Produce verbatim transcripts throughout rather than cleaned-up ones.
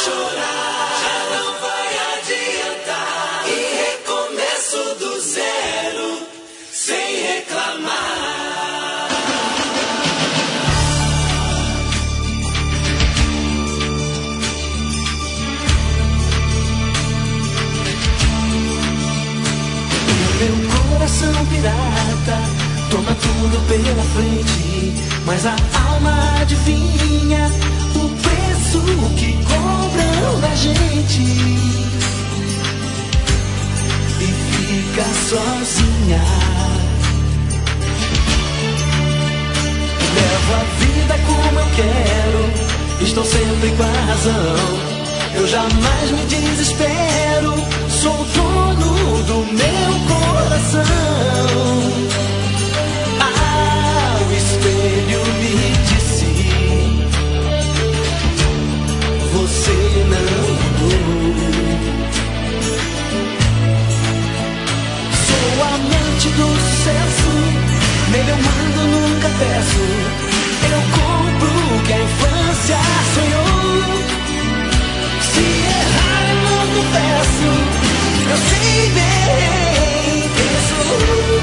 chorar, já não vai adiantar. E recomeço do zero, sem reclamar. Meu coração pirata toma tudo pela frente, mas a alma adivinha o preço que cobram da gente e fica sozinha. Levo a vida como eu quero, estou sempre com a razão. Eu jamais me desespero, sou o dono do meu coração. Ah, o espelho me disse: você não mudou. Sou amante do sucesso, nele eu mando, nunca peço. Eu compro o que a infância sonhou. Se errar eu não confesso, eu sei bem quem sou.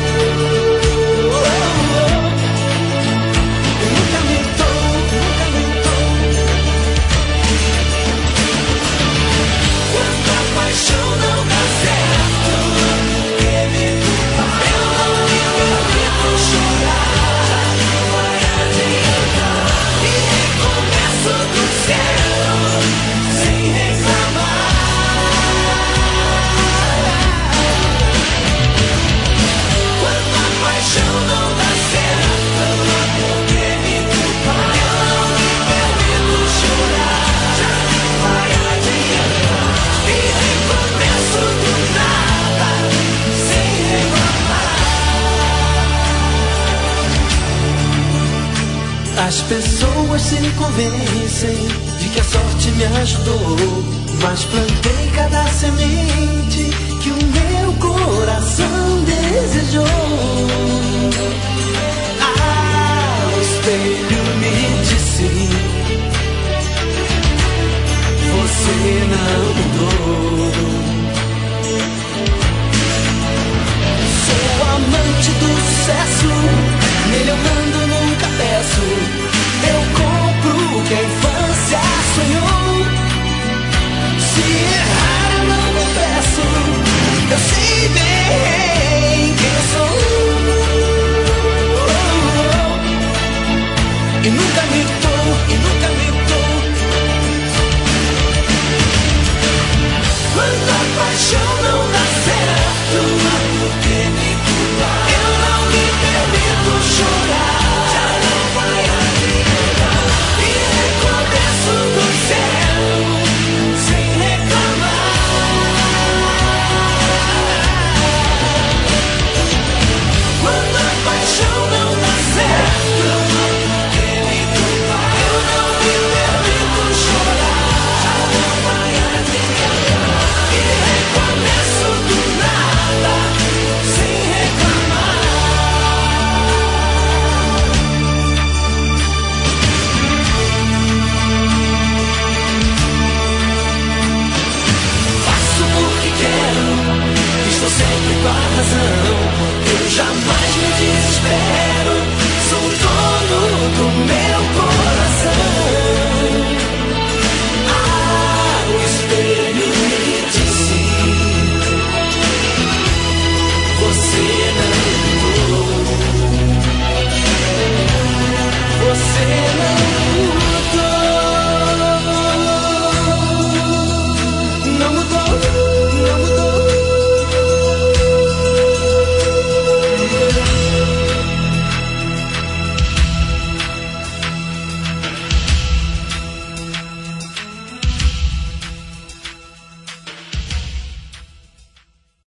Eu nunca mentou, nunca mentou. Quando a paixão não dá certo, evito, eu não me permito chorar, não vai adiantar. E recomeço do zero, sem reclamar. Quando a paixão não dá certo, por que me culpar? Eu não me permito chorar, já não vai adiantar. E recomeço do nada, sem reclamar. As pessoas se convencem de que a sorte me ajudou, mas plantei cada semente que o meu coração desejou.